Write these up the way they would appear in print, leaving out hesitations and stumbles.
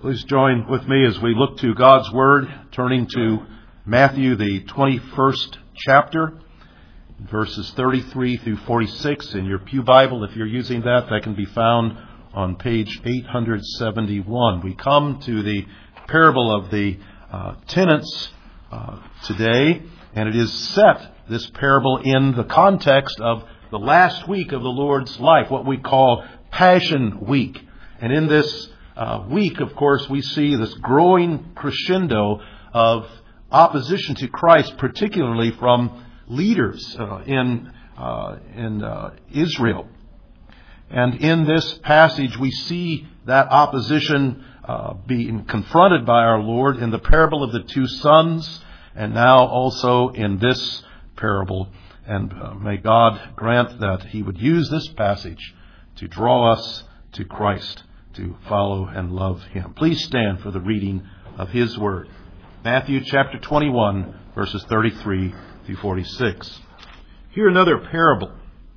Please join with me as we look to God's Word, turning to Matthew, the 21st chapter, verses 33 through 46 in your Pew Bible. If you're using that, that can be found on page 871. We come to the parable of the tenants today, and it is set, this parable, in the context of the last week of the Lord's life, what we call Passion Week. And in this week, of course, we see this growing crescendo of opposition to Christ, particularly from leaders in Israel. And in this passage, we see that opposition being confronted by our Lord in the parable of the two sons, and now also in this parable. And may God grant that He would use this passage to draw us to Christ, to follow and love Him. Please stand for the reading of His Word. Matthew chapter 21, verses 33 through 46. Hear another parable.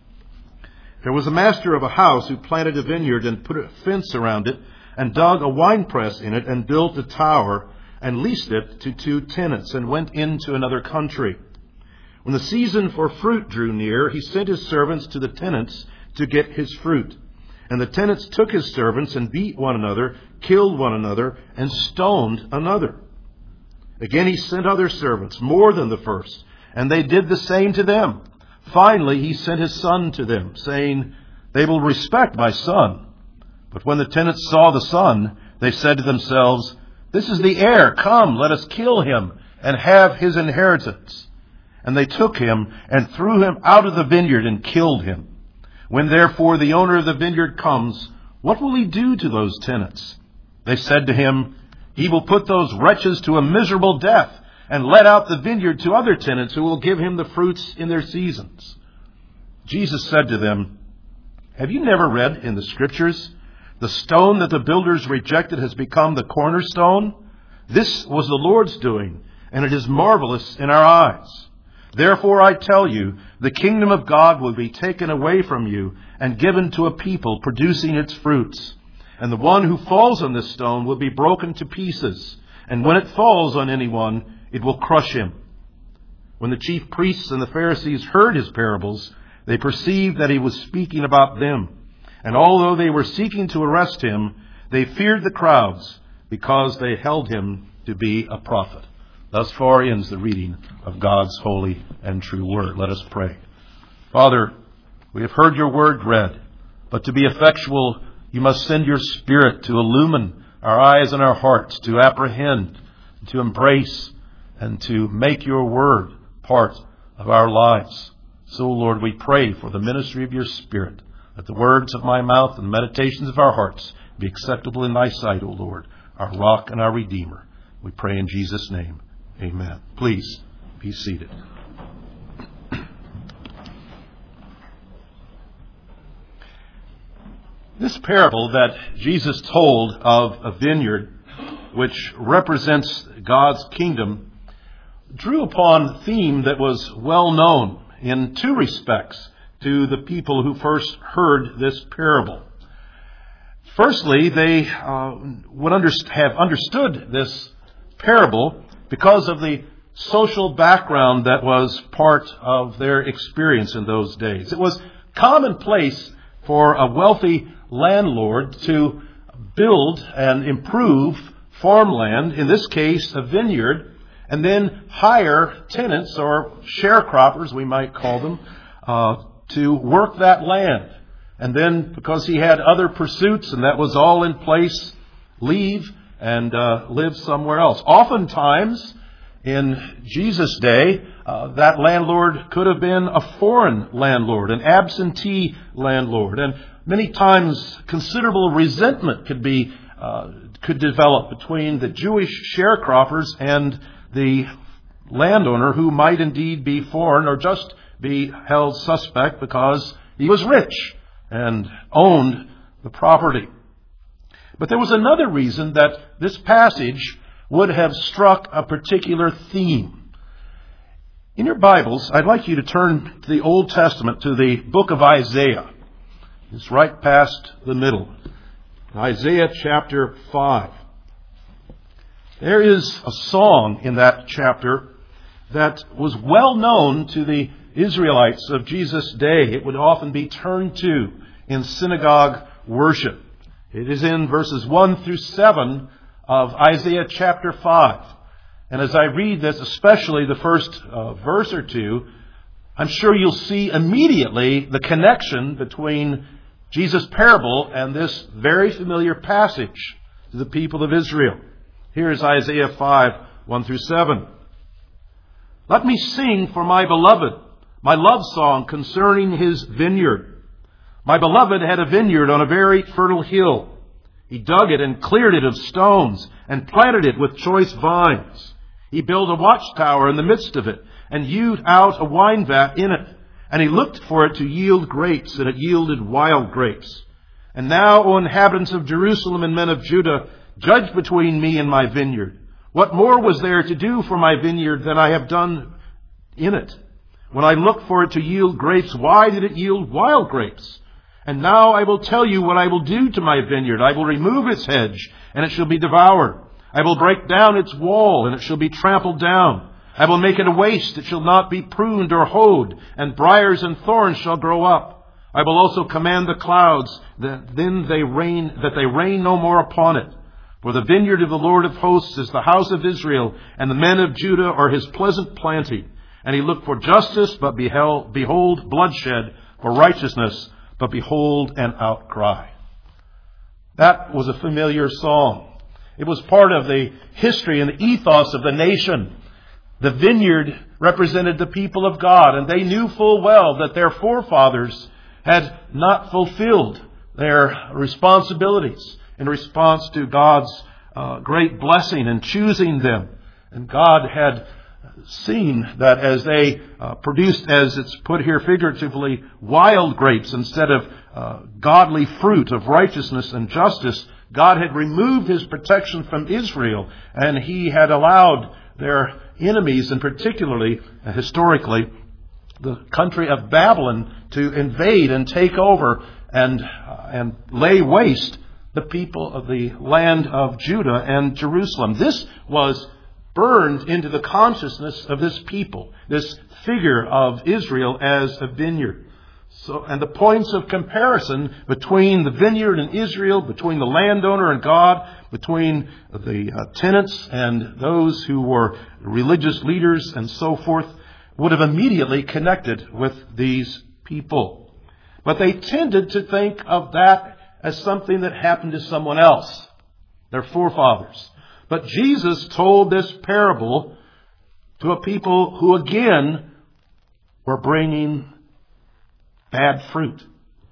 There was a master of a house who planted a vineyard and put a fence around it and dug a winepress in it and built a tower and leased it to two tenants and went into another country. When the season for fruit drew near, he sent his servants to the tenants to get his fruit. And the tenants took his servants and beat one another, killed one another, and stoned another. Again he sent other servants, more than the first, and they did the same to them. Finally he sent his son to them, saying, "They will respect my son." But when the tenants saw the son, they said to themselves, "This is the heir. Come, let us kill him and have his inheritance." And they took him and threw him out of the vineyard and killed him. When therefore the owner of the vineyard comes, what will he do to those tenants? They said to him, "He will put those wretches to a miserable death and let out the vineyard to other tenants who will give him the fruits in their seasons." Jesus said to them, "Have you never read in the Scriptures, the stone that the builders rejected has become the cornerstone? This was the Lord's doing, and it is marvelous in our eyes. Therefore I tell you, the kingdom of God will be taken away from you and given to a people producing its fruits. And the one who falls on this stone will be broken to pieces, and when it falls on anyone, it will crush him." When the chief priests and the Pharisees heard his parables, they perceived that he was speaking about them. And although they were seeking to arrest him, they feared the crowds because they held him to be a prophet. Thus far ends the reading of God's holy and true word. Let us pray. Father, we have heard your word read, but to be effectual, you must send your Spirit to illumine our eyes and our hearts, to apprehend, to embrace, and to make your word part of our lives. So, Lord, we pray for the ministry of your Spirit, that the words of my mouth and the meditations of our hearts be acceptable in thy sight, O Lord, our rock and our Redeemer. We pray in Jesus' name. Amen. Please be seated. This parable that Jesus told of a vineyard, which represents God's kingdom, drew upon a theme that was well known in two respects to the people who first heard this parable. Firstly, they would have understood this parable because of the social background that was part of their experience in those days. It was commonplace for a wealthy landlord to build and improve farmland, in this case a vineyard, and then hire tenants, or sharecroppers we might call them, to work that land. And then, because he had other pursuits and that was all in place, leave and live somewhere else. Oftentimes, in Jesus' day, that landlord could have been a foreign landlord, an absentee landlord. And many times, considerable resentment could develop between the Jewish sharecroppers and the landowner, who might indeed be foreign or just be held suspect because he was rich and owned the property. But there was another reason that this passage would have struck a particular theme. In your Bibles, I'd like you to turn to the Old Testament, to the book of Isaiah. It's right past the middle. Isaiah chapter 5. There is a song in that chapter that was well known to the Israelites of Jesus' day. It would often be turned to in synagogue worship. It is in verses 1 through 7 of Isaiah chapter 5. And as I read this, especially the first verse or two, I'm sure you'll see immediately the connection between Jesus' parable and this very familiar passage to the people of Israel. Here is Isaiah 5, 1 through 7. Let me sing for my beloved my love song concerning his vineyard. My beloved had a vineyard on a very fertile hill. He dug it and cleared it of stones and planted it with choice vines. He built a watchtower in the midst of it and hewed out a wine vat in it. And he looked for it to yield grapes, and it yielded wild grapes. And now, O inhabitants of Jerusalem and men of Judah, judge between me and my vineyard. What more was there to do for my vineyard than I have done in it? When I looked for it to yield grapes, why did it yield wild grapes? And now I will tell you what I will do to my vineyard. I will remove its hedge, and it shall be devoured. I will break down its wall, and it shall be trampled down. I will make it a waste, it shall not be pruned or hoed, and briars and thorns shall grow up. I will also command the clouds, that they rain no more upon it. For the vineyard of the Lord of hosts is the house of Israel, and the men of Judah are his pleasant planting. And he looked for justice, but behold bloodshed, for righteousness, but behold an outcry. That was a familiar song. It was part of the history and the ethos of the nation. The vineyard represented the people of God, and they knew full well that their forefathers had not fulfilled their responsibilities in response to God's great blessing in choosing them. And God had seen that as they produced, as it's put here figuratively, wild grapes instead of godly fruit of righteousness and justice, God had removed his protection from Israel, and he had allowed their enemies, and particularly, historically, the country of Babylon to invade and take over and lay waste the people of the land of Judah and Jerusalem. This was burned into the consciousness of this people, this figure of Israel as a vineyard. So, and the points of comparison between the vineyard and Israel, between the landowner and God, between the tenants and those who were religious leaders and so forth, would have immediately connected with these people. But they tended to think of that as something that happened to someone else, their forefathers. But Jesus told this parable to a people who again were bringing bad fruit.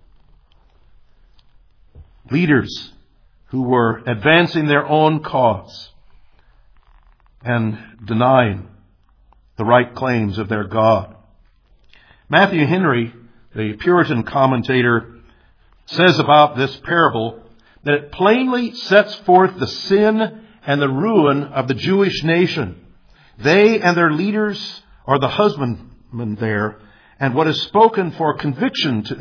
Leaders who were advancing their own cause and denying the right claims of their God. Matthew Henry, the Puritan commentator, says about this parable that it plainly sets forth the sin and the ruin of the Jewish nation. They and their leaders are the husbandmen there, and what is spoken for conviction to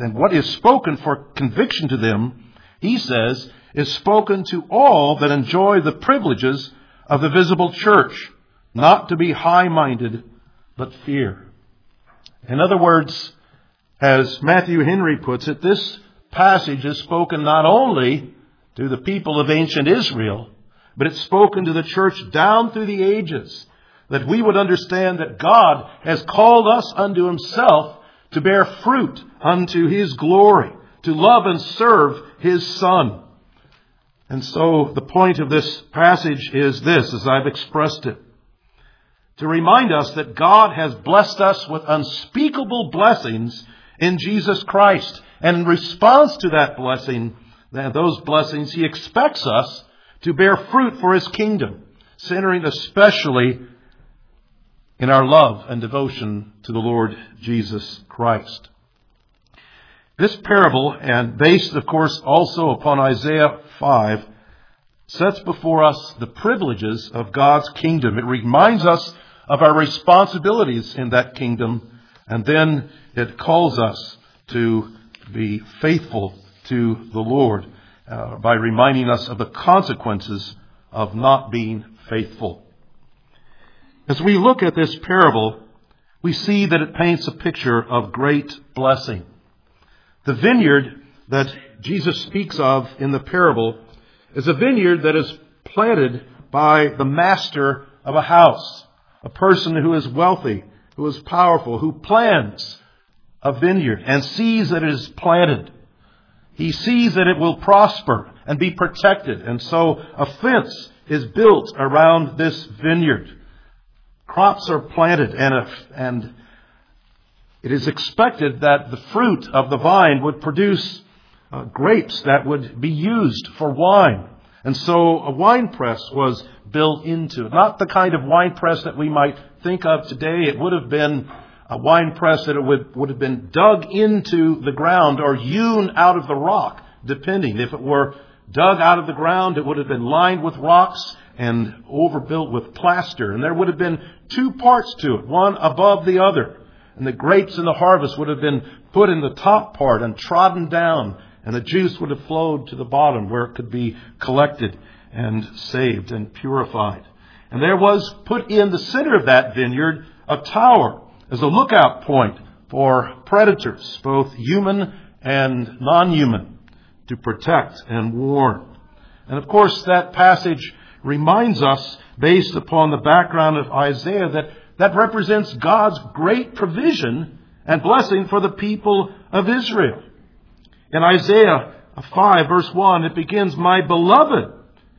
them, he says, is spoken to all that enjoy the privileges of the visible church, not to be high-minded, but fear. In other words, as Matthew Henry puts it, this passage is spoken not only to the people of ancient Israel, but it's spoken to the church down through the ages, that we would understand that God has called us unto himself to bear fruit unto his glory, to love and serve his Son. And so the point of this passage is this, as I've expressed it, to remind us that God has blessed us with unspeakable blessings in Jesus Christ. And in response to that blessing, those blessings, he expects us to bear fruit for his kingdom, centering especially in our love and devotion to the Lord Jesus Christ. This parable, and based, of course, also upon Isaiah 5, sets before us the privileges of God's kingdom. It reminds us of our responsibilities in that kingdom, and then it calls us to be faithful to the Lord by reminding us of the consequences of not being faithful. As we look at this parable, we see that it paints a picture of great blessing. The vineyard that Jesus speaks of in the parable is a vineyard that is planted by the master of a house, a person who is wealthy, who is powerful, who plans a vineyard and sees that it is planted. He sees that it will prosper and be protected, and so a fence is built around this vineyard. Crops are planted, and it is expected that the fruit of the vine would produce grapes that would be used for wine. And so a wine press was built into it. Not the kind of wine press that we might think of today. It would have been a wine press that would have been dug into the ground or hewn out of the rock, depending. If it were dug out of the ground, it would have been lined with rocks and overbuilt with plaster. And there would have been two parts to it, one above the other. And the grapes in the harvest would have been put in the top part and trodden down, and the juice would have flowed to the bottom where it could be collected and saved and purified. And there was put in the center of that vineyard a tower as a lookout point for predators, both human and non-human, to protect and warn. And of course, that passage reminds us, based upon the background of Isaiah, that represents God's great provision and blessing for the people of Israel. In Isaiah 5, verse 1, it begins, "My beloved,"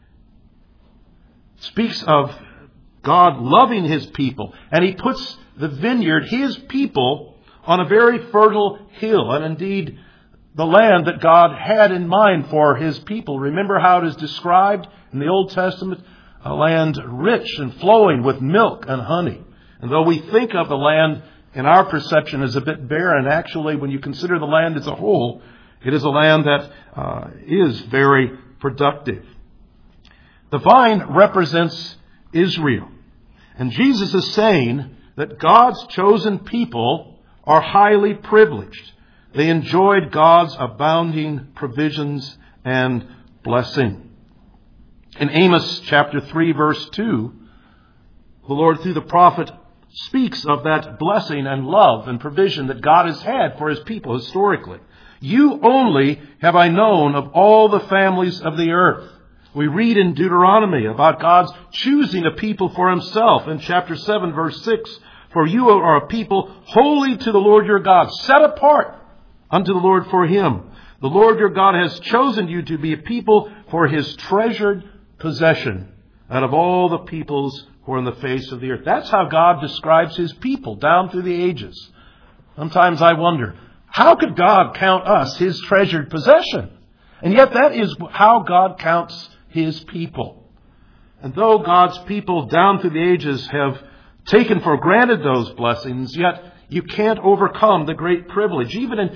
speaks of God loving His people. And He puts the vineyard, His people, on a very fertile hill. And indeed, the land that God had in mind for His people. Remember how it is described in the Old Testament? A land rich and flowing with milk and honey. And though we think of the land in our perception as a bit barren, actually, when you consider the land as a whole, it is a land that is very productive. The vine represents Israel. And Jesus is saying that God's chosen people are highly privileged. They enjoyed God's abounding provisions and blessing. In Amos chapter 3, verse 2, the Lord through the prophet speaks of that blessing and love and provision that God has had for His people historically. "You only have I known of all the families of the earth." We read in Deuteronomy about God's choosing a people for Himself in chapter 7, verse 6. "For you are a people holy to the Lord your God, set apart unto the Lord for Him. The Lord your God has chosen you to be a people for His treasured possession out of all the peoples who are on the face of the earth." That's how God describes His people down through the ages. Sometimes I wonder, how could God count us His treasured possession? And yet that is how God counts His people. And though God's people down through the ages have taken for granted those blessings, yet you can't overcome the great privilege. Even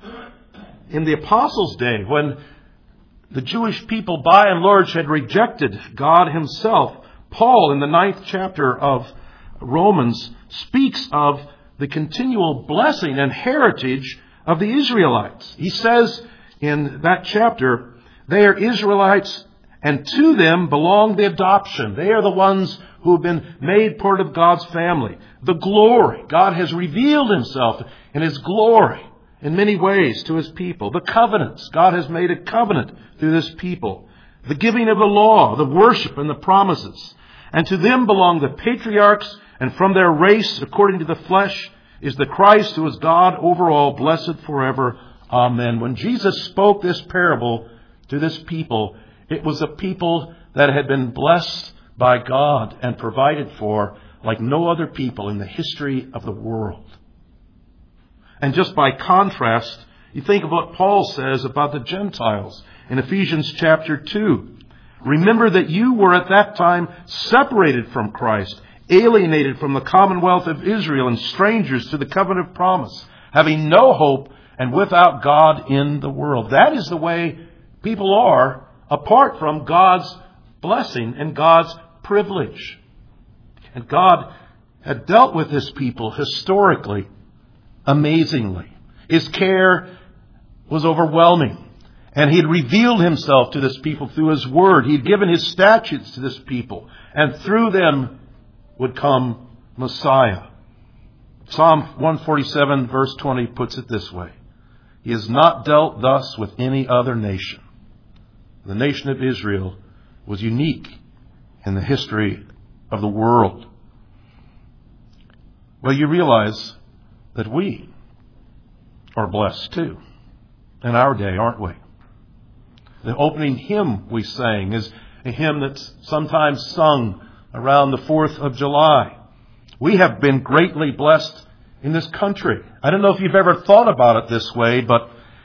in the Apostles' day, when the Jewish people by and large had rejected God Himself, Paul in the 9th chapter of Romans speaks of the continual blessing and heritage of the Israelites. He says in that chapter, "They are Israelites, and to them belong the adoption." They are the ones who have been made part of God's family. The glory. God has revealed Himself in His glory in many ways to His people. The covenants. God has made a covenant through this people. The giving of the law, the worship, and the promises. "And to them belong the patriarchs, and from their race, according to the flesh, is the Christ who is God over all, blessed forever. Amen." When Jesus spoke this parable to this people, it was a people that had been blessed by God and provided for like no other people in the history of the world. And just by contrast, you think of what Paul says about the Gentiles in Ephesians chapter 2. "Remember that you were at that time separated from Christ, alienated from the commonwealth of Israel, and strangers to the covenant of promise, having no hope and without God in the world." That is the way people are apart from God's blessing and God's privilege. And God had dealt with His people historically, amazingly. His care was overwhelming. And He had revealed Himself to this people through His Word. He had given His statutes to this people. And through them would come Messiah. Psalm 147 verse 20 puts it this way. He has not dealt thus with any other nation. The nation of Israel was unique in the history of the world. Well, you realize that we are blessed too in our day, aren't we? The opening hymn we sang is a hymn that's sometimes sung around the 4th of July. We have been greatly blessed in this country. I don't know if you've ever thought about it this way, but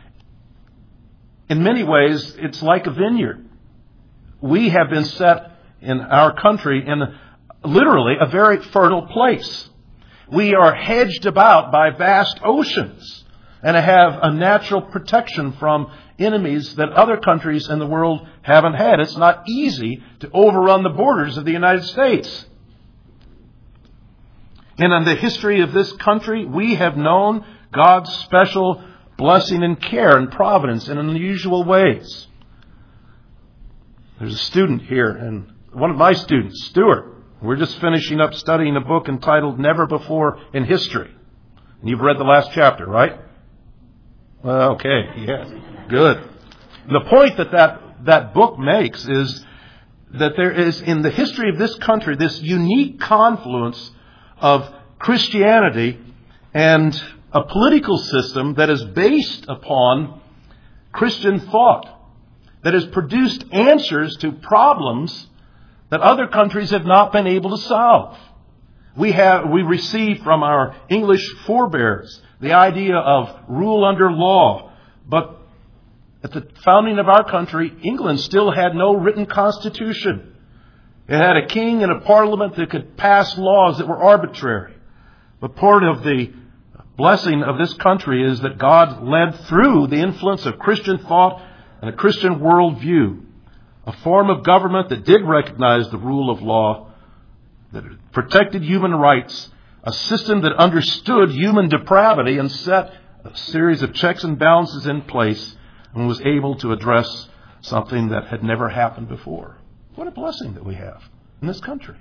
in many ways, it's like a vineyard. We have been set in our country in literally a very fertile place. We are hedged about by vast oceans and have a natural protection from enemies that other countries in the world haven't had. It's not easy to overrun the borders of the United States. And in the history of this country, we have known God's special blessing and care and providence in unusual ways. There's a student here, and one of my students, Stuart. We're just finishing up studying a book entitled Never Before in History. And you've read the last chapter, right? Well, okay, yes, good. The point that book makes is that there is, in the history of this country, this unique confluence of Christianity and a political system that is based upon Christian thought, that has produced answers to problems that other countries have not been able to solve. We received from our English forebears the idea of rule under law, but at the founding of our country, England still had no written constitution. It had a king and a parliament that could pass laws that were arbitrary. But part of the blessing of this country is that God led through the influence of Christian thought and a Christian worldview a form of government that did recognize the rule of law, that protected human rights, a system that understood human depravity and set a series of checks and balances in place and was able to address something that had never happened before. What a blessing that we have in this country.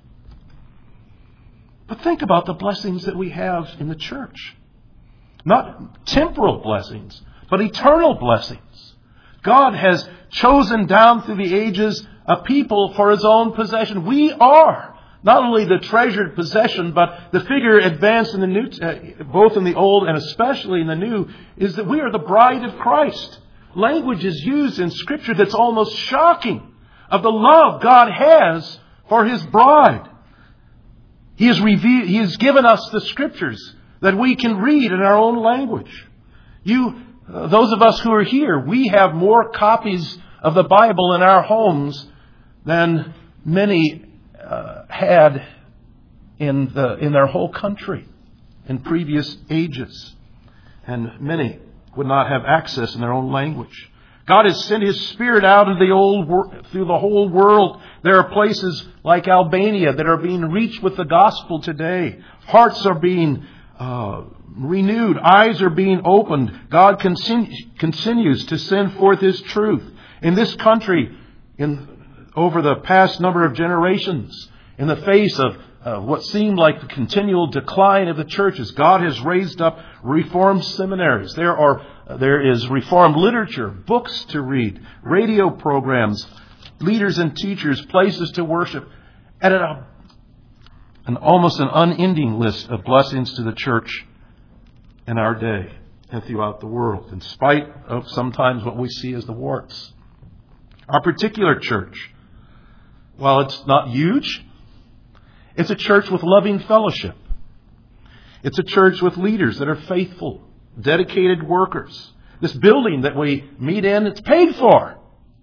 But think about the blessings that we have in the church. Not temporal blessings, but eternal blessings. God has chosen down through the ages a people for His own possession. We are not only the treasured possession, but the figure advanced in the New, both in the Old and especially in the New, is that we are the bride of Christ. Language is used in Scripture that's almost shocking of the love God has for His bride. He has given us the Scriptures that we can read in our own language. Those of us who are here, we have more copies of the Bible in our homes than many had in their whole country in previous ages. And many would not have access in their own language. God has sent His Spirit out into through the whole world. There are places like Albania that are being reached with the gospel today. Hearts are being renewed. Eyes are being opened. God continues to send forth His truth. In this country, over the past number of generations, in the face of what seemed like the continual decline of the churches, God has raised up Reformed seminaries. There is Reformed literature, books to read, radio programs, leaders and teachers, places to worship, and an almost an unending list of blessings to the church in our day and throughout the world, in spite of sometimes what we see as the warts. Our particular church, while it's not huge, it's a church with loving fellowship. It's a church with leaders that are faithful, dedicated workers. This building that we meet in, it's paid for.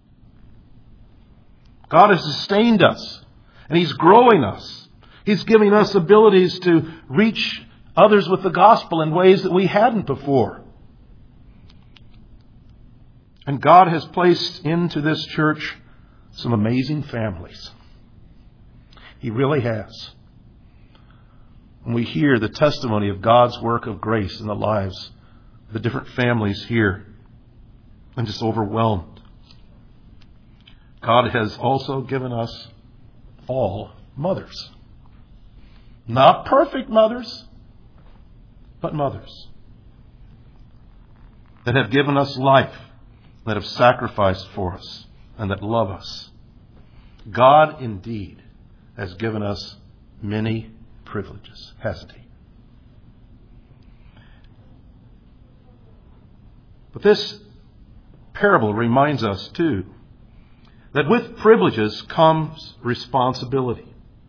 God has sustained us, and He's growing us. He's giving us abilities to reach others with the gospel in ways that we hadn't before. And God has placed into this church some amazing families. He really has. When we hear the testimony of God's work of grace in the lives of the different families here, I'm just overwhelmed. God has also given us all mothers. Not perfect mothers, but mothers that have given us life, that have sacrificed for us, and that love us. God indeed has given us many privileges, hasn't He? But this parable reminds us, too, that with privileges comes responsibility.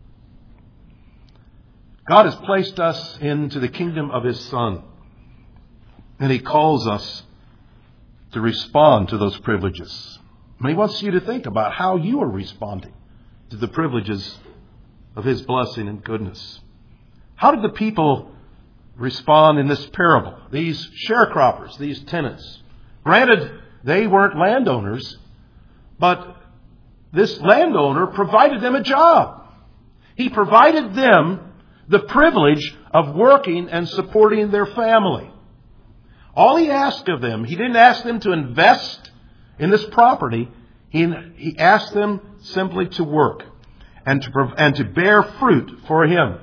God has placed us into the kingdom of His Son, and He calls us to respond to those privileges. And He wants you to think about how you are responding to the privileges of His blessing and goodness. How did the people respond in this parable? These sharecroppers, these tenants. Granted, they weren't landowners, but this landowner provided them a job. He provided them the privilege of working and supporting their family. All He asked of them, He didn't ask them to invest in this property. He asked them simply to work and to bear fruit for Him.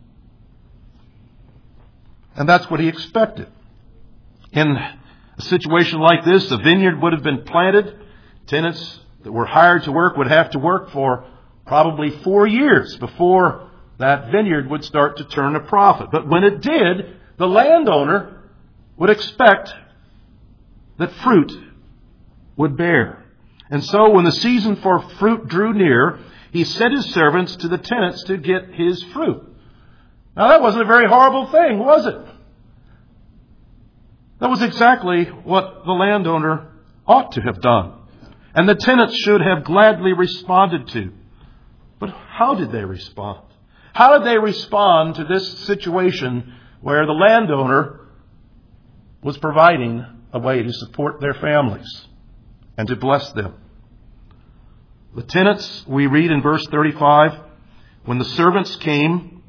And that's what He expected. In a situation like this, a vineyard would have been planted. Tenants that were hired to work would have to work for probably 4 years before that vineyard would start to turn a profit. But when it did, the landowner would expect that fruit would bear. And so when the season for fruit drew near, he sent his servants to the tenants to get his fruit. Now that wasn't a very horrible thing, was it? That was exactly what the landowner ought to have done. And the tenants should have gladly responded to. But how did they respond? How did they respond to this situation where the landowner was providing a way to support their families and to bless them? The tenants, we read in verse 35, when the servants came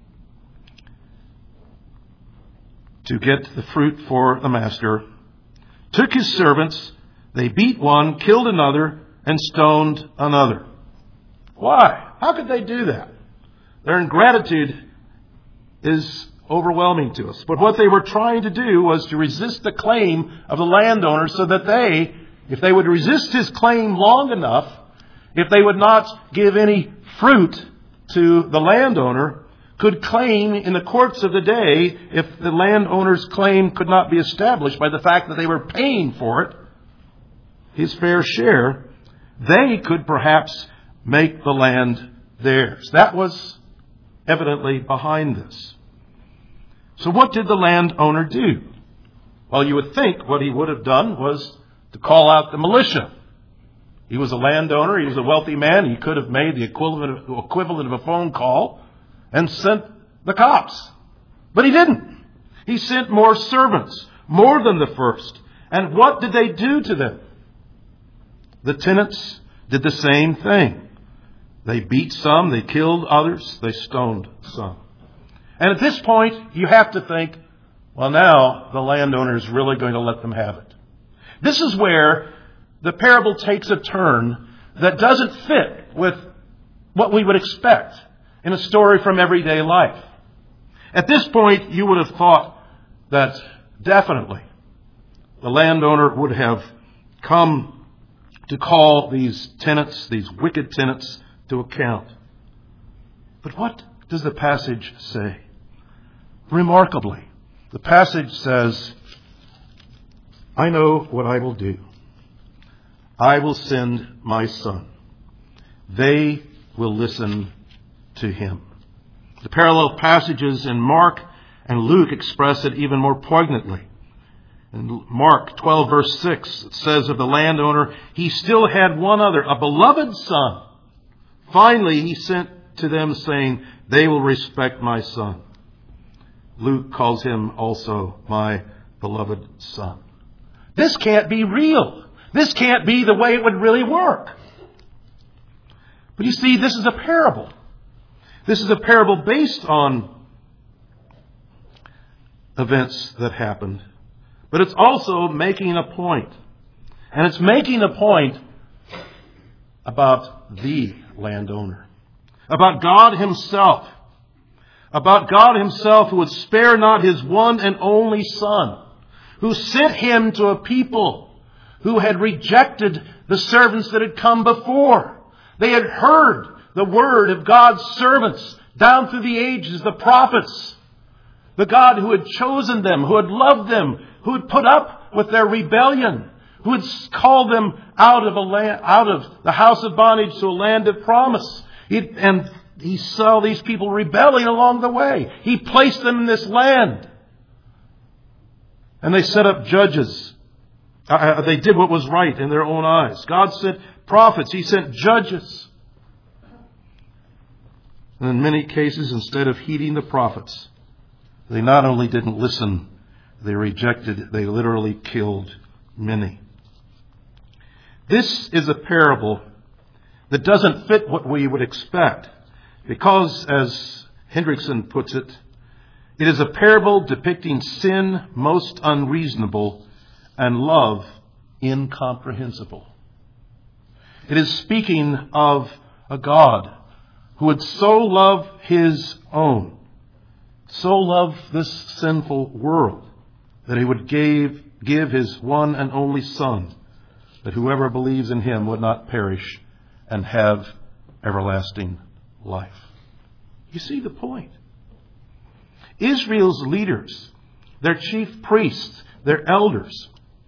to get the fruit for the master, took his servants, they beat one, killed another, and stoned another. Why? How could they do that? Their ingratitude is overwhelming to us. But what they were trying to do was to resist the claim of the landowner so that they, if they would resist his claim long enough, if they would not give any fruit to the landowner, could claim in the courts of the day, if the landowner's claim could not be established by the fact that they were paying for it, his fair share, they could perhaps make the land theirs. That was evidently behind this. So what did the landowner do? Well, you would think what he would have done was to call out the militia. He was a landowner. He was a wealthy man. He could have made the equivalent of a phone call and sent the cops. But he didn't. He sent more servants, more than the first. And what did they do to them? The tenants did the same thing. They beat some, they killed others, they stoned some. And at this point, you have to think, well, now the landowner is really going to let them have it. This is where the parable takes a turn that doesn't fit with what we would expect in a story from everyday life. At this point, you would have thought that definitely the landowner would have come to call these tenants, these wicked tenants, to account. But what does the passage say? Remarkably, the passage says, I know what I will do. I will send my son. They will listen to him. The parallel passages in Mark and Luke express it even more poignantly. In Mark 12 verse 6, it says of the landowner, he still had one other, a beloved son. Finally, he sent to them saying, they will respect my son. Luke calls him also my beloved son. This can't be real. This can't be the way it would really work. But you see, this is a parable. This is a parable based on events that happened. But it's also making a point. And it's making a point about the landowner, about God Himself, who would spare not His one and only Son, who sent Him to a people who had rejected the servants that had come before. They had heard the word of God's servants down through the ages, the prophets, the God who had chosen them, who had loved them, who had put up with their rebellion, who had called them out of the house of bondage to a land of promise. And He saw these people rebelling along the way. He placed them in this land. And they set up judges. They did what was right in their own eyes. God sent prophets. He sent judges. And in many cases, instead of heeding the prophets, they not only didn't listen, they rejected, they literally killed many. This is a parable that doesn't fit what we would expect, because, as Hendrickson puts it, it is a parable depicting sin most unreasonable and love incomprehensible. It is speaking of a God who would so love His own, so love this sinful world, that He would give His one and only Son, that whoever believes in Him would not perish and have everlasting life. You see the point. Israel's leaders, their chief priests, their elders,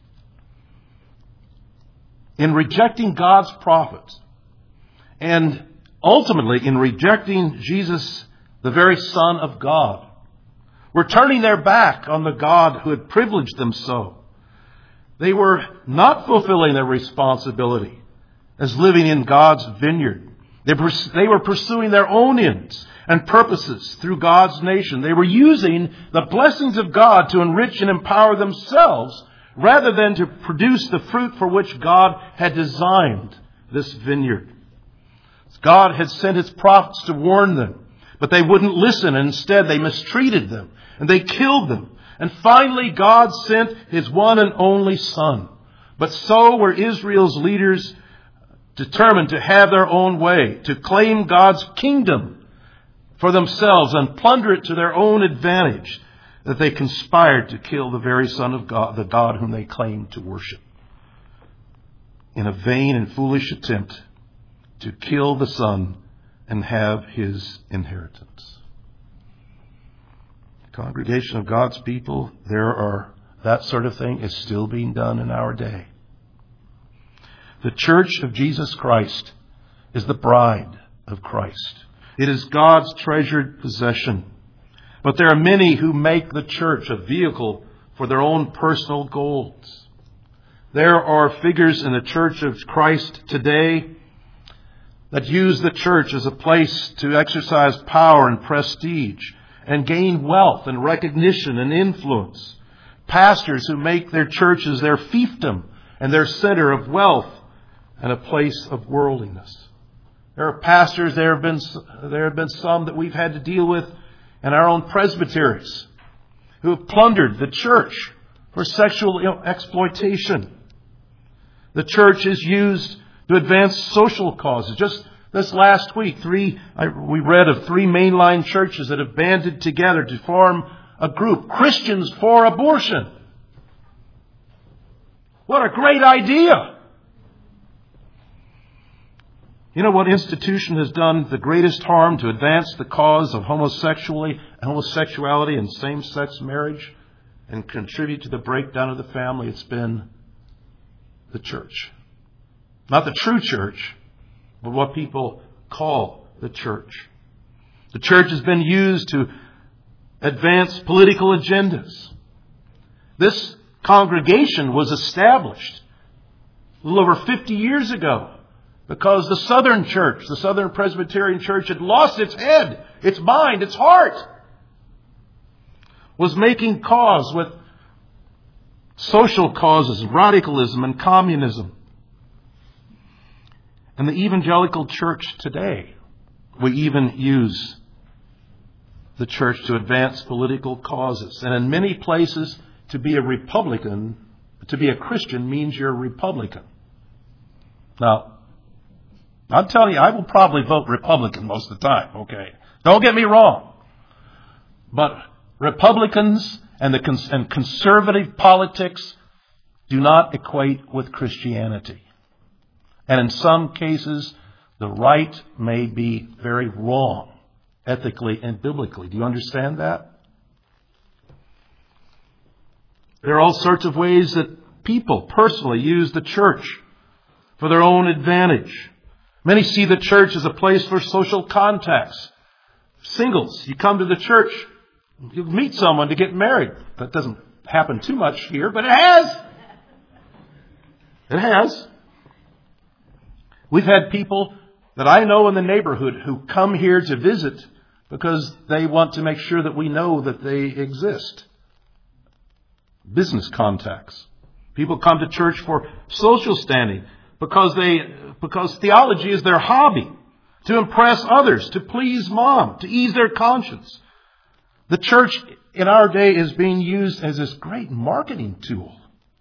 in rejecting God's prophets, and ultimately in rejecting Jesus, the very Son of God, were turning their back on the God who had privileged them so. They were not fulfilling their responsibility as living in God's vineyard. They were pursuing their own ends and purposes through God's nation. They were using the blessings of God to enrich and empower themselves rather than to produce the fruit for which God had designed this vineyard. God had sent His prophets to warn them, but they wouldn't listen. Instead, they mistreated them and they killed them. And finally, God sent His one and only Son. But so were Israel's leaders determined to have their own way, to claim God's kingdom for themselves and plunder it to their own advantage, that they conspired to kill the very Son of God, the God whom they claimed to worship, in a vain and foolish attempt to kill the Son and have His inheritance. Congregation of God's people, that sort of thing is still being done in our day. The church of Jesus Christ is the bride of Christ. It is God's treasured possession. But there are many who make the church a vehicle for their own personal goals. There are figures in the church of Christ today that use the church as a place to exercise power and prestige and gain wealth and recognition and influence. Pastors who make their churches their fiefdom and their center of wealth and a place of worldliness. There are pastors, there have been some that we've had to deal with in our own presbyteries who have plundered the church for sexual exploitation. The church is used to advance social causes. Just this last week, we read of 3 mainline churches that have banded together to form a group, Christians for Abortion. What a great idea! You know what institution has done the greatest harm to advance the cause of homosexuality and same-sex marriage and contribute to the breakdown of the family? It's been the church. Not the true church, but what people call the church. The church has been used to advance political agendas. This congregation was established a little over 50 years ago because the Southern Church, the Southern Presbyterian Church, had lost its head, its mind, its heart. Was making cause with social causes, radicalism and communism. And the evangelical church today, we even use the church to advance political causes. And in many places, to be a Republican to be a Christian means you're a Republican. Now, I'm telling you, I will probably vote Republican most of the time, okay? Don't get me wrong. But Republicans and conservative politics do not equate with Christianity. And in some cases, the right may be very wrong, ethically and biblically. Do you understand that? There are all sorts of ways that people personally use the church for their own advantage. Many see the church as a place for social contacts. Singles, you come to the church, you meet someone to get married. That doesn't happen too much here, but it has. It has. We've had people that I know in the neighborhood who come here to visit because they want to make sure that we know that they exist. Business contacts. People come to church for social standing because theology is their hobby, to impress others, to please mom, to ease their conscience. The church in our day is being used as this great marketing tool.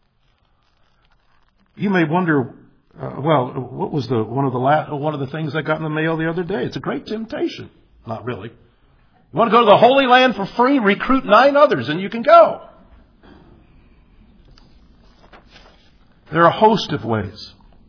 You may wonder, what was one of the things I got in the mail the other day? It's a great temptation. Not really. You want to go to the Holy Land for free? Recruit 9 others and you can go. There are a host of ways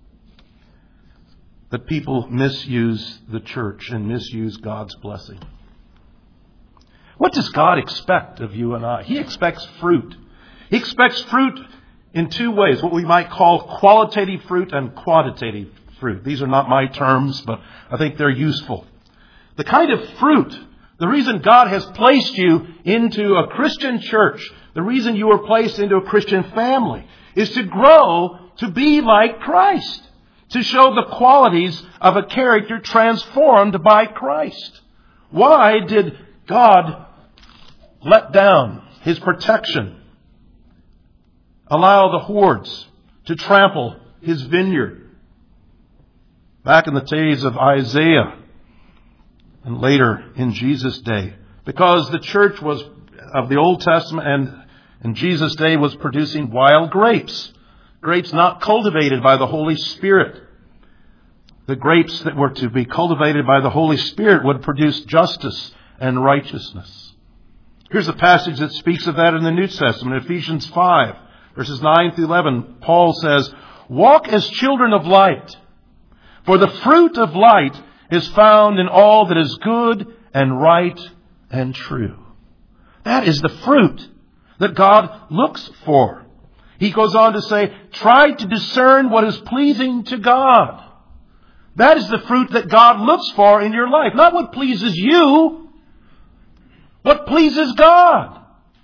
that people misuse the church and misuse God's blessing. What does God expect of you and I? He expects fruit. He expects fruit in 2 ways, what we might call qualitative fruit and quantitative fruit. These are not my terms, but I think they're useful. The kind of fruit, the reason God has placed you into a Christian church, the reason you were placed into a Christian family, is to grow to be like Christ, to show the qualities of a character transformed by Christ. Why did God let down His protection, allow the hordes to trample His vineyard? Back in the days of Isaiah and later in Jesus' day, because the church was of the Old Testament and in Jesus' day was producing wild grapes. Grapes not cultivated by the Holy Spirit. The grapes that were to be cultivated by the Holy Spirit would produce justice and righteousness. Here's a passage that speaks of that in the New Testament. Ephesians 5, verses 9 through 11. Paul says, "Walk as children of light, for the fruit of light is found in all that is good and right and true." That is the fruit that God looks for. He goes on to say, try to discern what is pleasing to God. That is the fruit that God looks for in your life. Not what pleases you, what pleases God.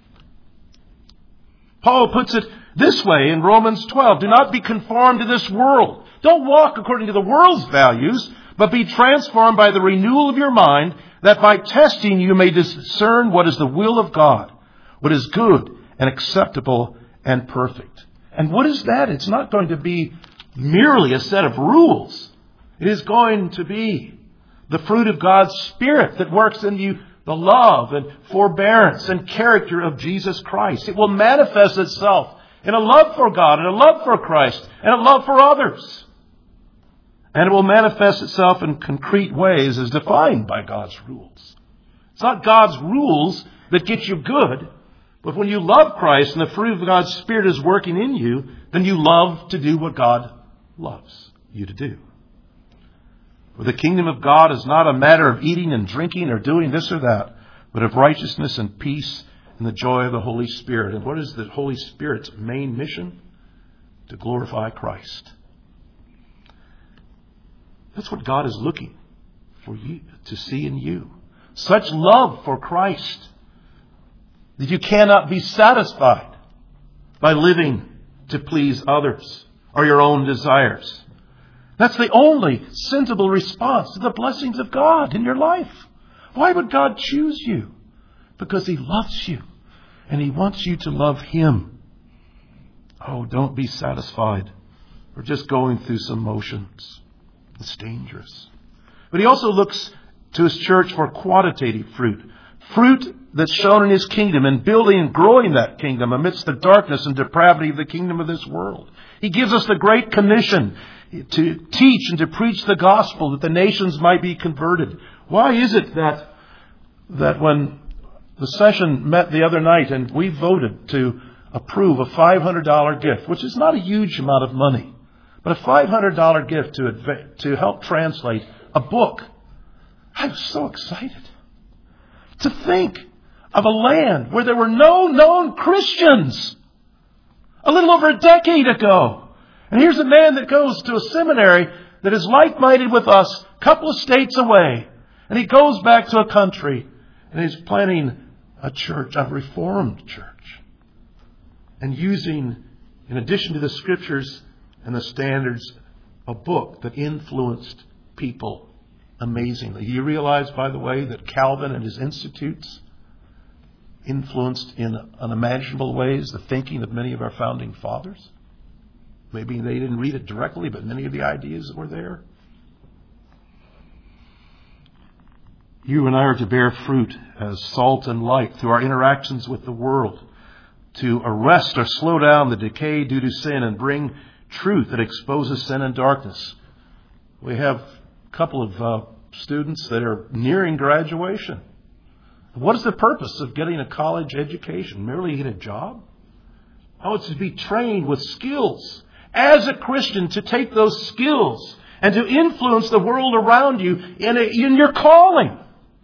Paul puts it this way in Romans 12. Do not be conformed to this world. Don't walk according to the world's values, but be transformed by the renewal of your mind, that by testing you may discern what is the will of God, what is good and acceptable and perfect. And what is that? It's not going to be merely a set of rules. It is going to be the fruit of God's Spirit that works in you, the love and forbearance and character of Jesus Christ. It will manifest itself in a love for God and a love for Christ and a love for others. And it will manifest itself in concrete ways as defined by God's rules. It's not God's rules that get you good, but when you love Christ and the fruit of God's Spirit is working in you, then you love to do what God loves you to do. For the kingdom of God is not a matter of eating and drinking or doing this or that, but of righteousness and peace and the joy of the Holy Spirit. And what is the Holy Spirit's main mission? To glorify Christ. That's what God is looking for you to see in you. Such love for Christ that you cannot be satisfied by living to please others or your own desires. That's the only sensible response to the blessings of God in your life. Why would God choose you? Because He loves you and He wants you to love Him. Oh, don't be satisfied or just going through some motions. It's dangerous. But He also looks to His church for quantitative fruit. Fruit that's shown in His kingdom and building and growing that kingdom amidst the darkness and depravity of the kingdom of this world. He gives us the Great Commission to teach and to preach the gospel that the nations might be converted. Why is it that when the session met the other night and we voted to approve a $500 gift, which is not a huge amount of money, but a $500 gift to help translate a book, I was so excited to think of a land where there were no known Christians a little over a decade ago. And here's a man that goes to a seminary that is like-minded with us, a couple of states away. And he goes back to a country and he's planning a church, a Reformed church. And using, in addition to the Scriptures and the standards, a book that influenced people amazingly. Do you realize, by the way, that Calvin and his institutes influenced in unimaginable ways the thinking of many of our founding fathers? Maybe they didn't read it directly, but many of the ideas that were there. You and I are to bear fruit as salt and light through our interactions with the world, to arrest or slow down the decay due to sin and bring truth that exposes sin and darkness. We have a couple of students that are nearing graduation. What is the purpose of getting a college education? Merely to get a job? Oh, it's to be trained with skills. As a Christian, to take those skills and to influence the world around you in your calling.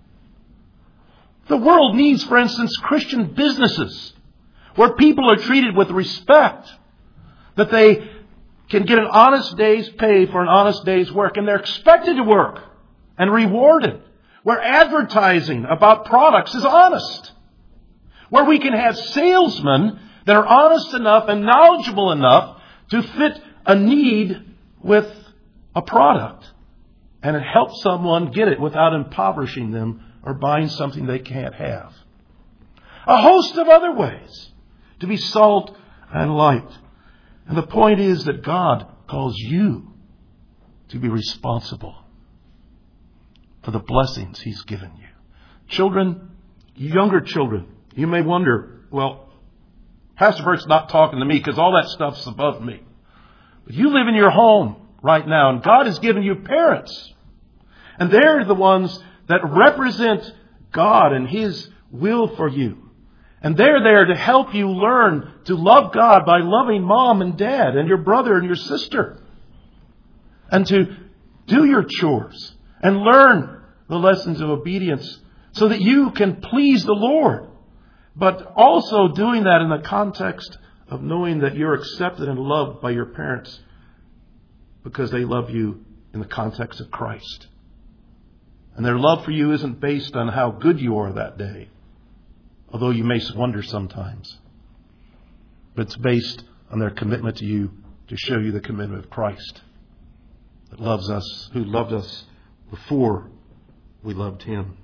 The world needs, for instance, Christian businesses where people are treated with respect, that they can get an honest day's pay for an honest day's work, and they're expected to work and rewarded. Where advertising about products is honest. Where we can have salesmen that are honest enough and knowledgeable enough to fit a need with a product and it helps someone get it without impoverishing them or buying something they can't have. A host of other ways to be salt and light. And the point is that God calls you to be responsible for the blessings He's given you. Children, younger children, you may wonder, well, Pastor Bert's not talking to me because all that stuff's above me. But you live in your home right now, and God has given you parents. And they're the ones that represent God and His will for you. And they're there to help you learn to love God by loving mom and dad and your brother and your sister. And to do your chores and learn the lessons of obedience so that you can please the Lord. But also doing that in the context of knowing that you're accepted and loved by your parents because they love you in the context of Christ. And their love for you isn't based on how good you are that day, although you may wonder sometimes. But it's based on their commitment to you to show you the commitment of Christ that loves us, who loved us before we loved Him.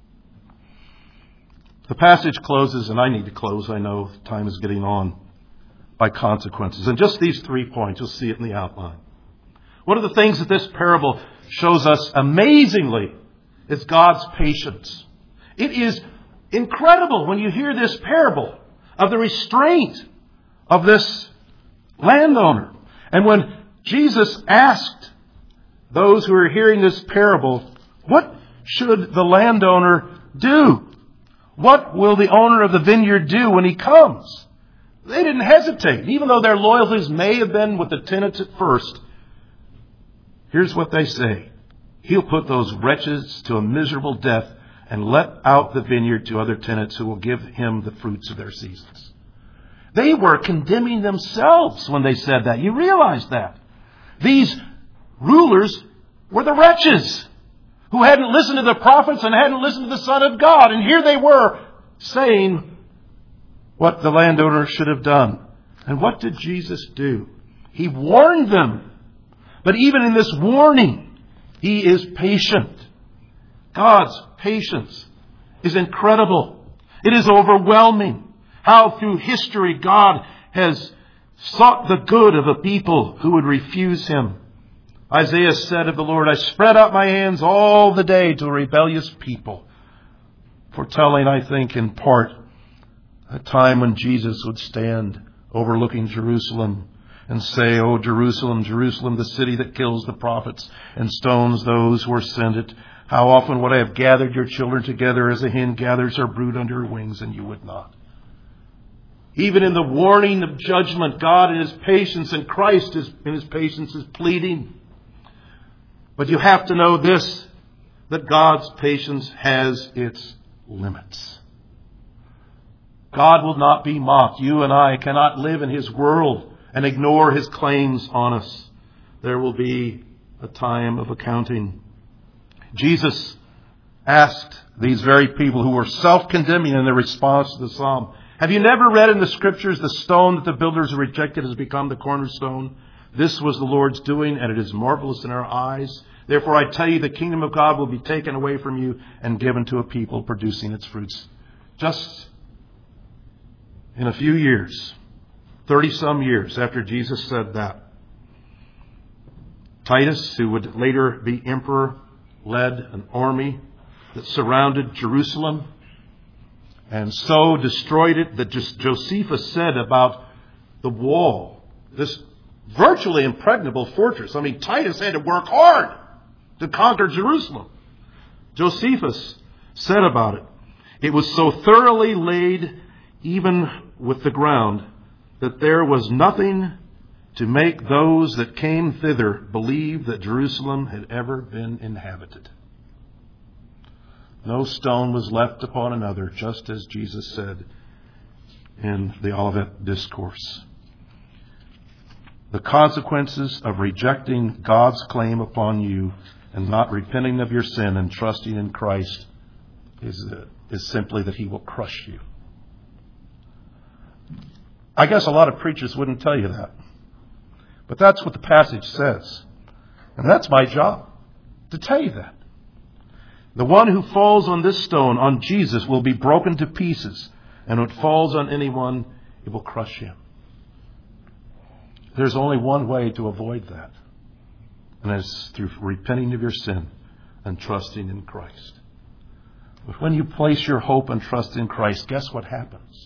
The passage closes, and I need to close, I know time is getting on, by consequences. And just these 3 points, you'll see it in the outline. One of the things that this parable shows us amazingly is God's patience. It is incredible when you hear this parable of the restraint of this landowner. And when Jesus asked those who are hearing this parable, what should the landowner do? What will the owner of the vineyard do when he comes? They didn't hesitate. Even though their loyalties may have been with the tenants at first, here's what they say. He'll put those wretches to a miserable death and let out the vineyard to other tenants who will give him the fruits of their seasons. They were condemning themselves when they said that. You realize that. These rulers were the wretches who hadn't listened to the prophets and hadn't listened to the Son of God. And here they were saying what the landowner should have done. And what did Jesus do? He warned them. But even in this warning, He is patient. God's patience is incredible. It is overwhelming how through history God has sought the good of a people who would refuse Him. Isaiah said of the Lord, I spread out my hands all the day to a rebellious people. foretelling, I think, in part, a time when Jesus would stand overlooking Jerusalem and say, "O Jerusalem, Jerusalem, the city that kills the prophets and stones those who are sent it. How often would I have gathered your children together as a hen gathers her brood under her wings, and you would not." Even in the warning of judgment, God in His patience and Christ in His patience is pleading. But you have to know this, that God's patience has its limits. God will not be mocked. You and I cannot live in His world and ignore His claims on us. There will be a time of accounting. Jesus asked these very people who were self-condemning in their response to the psalm, "Have you never read in the Scriptures, the stone that the builders rejected has become the cornerstone? This was the Lord's doing, and it is marvelous in our eyes. Therefore I tell you, the kingdom of God will be taken away from you and given to a people producing its fruits." Just in a few years, 30-some years after Jesus said that, Titus, who would later be emperor, led an army that surrounded Jerusalem and so destroyed it that Josephus said about the wall, this virtually impregnable fortress. I mean, Titus had to work hard to conquer Jerusalem. Josephus said about it, "It was so thoroughly laid even with the ground that there was nothing to make those that came thither believe that Jerusalem had ever been inhabited." No stone was left upon another, just as Jesus said in the Olivet Discourse. The consequences of rejecting God's claim upon you and not repenting of your sin and trusting in Christ is simply that He will crush you. I guess a lot of preachers wouldn't tell you that. But that's what the passage says. And that's my job, to tell you that. The one who falls on this stone, on Jesus, will be broken to pieces. And when it falls on anyone, it will crush him. There's only one way to avoid that. And that's through repenting of your sin and trusting in Christ. But when you place your hope and trust in Christ, guess what happens?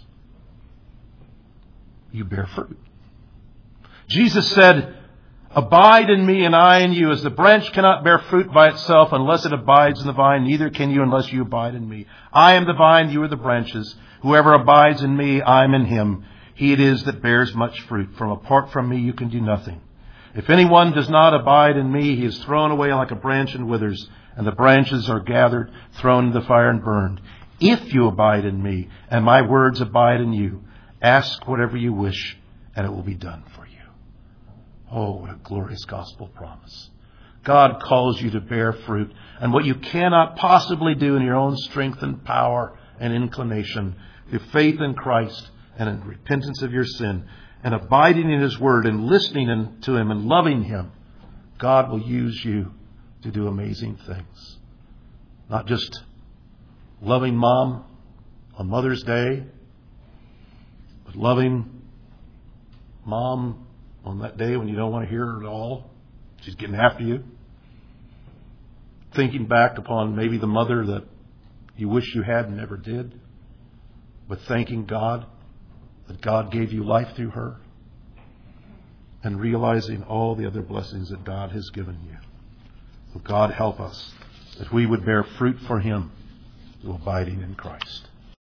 You bear fruit. Jesus said, "Abide in me and I in you. As the branch cannot bear fruit by itself unless it abides in the vine, neither can you unless you abide in me. I am the vine, you are the branches. Whoever abides in me, I am in him. He it is that bears much fruit. Apart from me, you can do nothing. If anyone does not abide in me, he is thrown away like a branch and withers, and the branches are gathered, thrown into the fire and burned. If you abide in me, and my words abide in you, ask whatever you wish, and it will be done for you." Oh, what a glorious gospel promise. God calls you to bear fruit. And what you cannot possibly do in your own strength and power and inclination, through faith in Christ and in repentance of your sin and abiding in His Word and listening to Him and loving Him, God will use you to do amazing things. Not just loving Mom on Mother's Day, but loving Mom on that day when you don't want to hear her at all. She's getting after you. Thinking back upon maybe the mother that you wish you had and never did. But thanking God that God gave you life through her. And realizing all the other blessings that God has given you. So God help us that we would bear fruit for Him through abiding in Christ.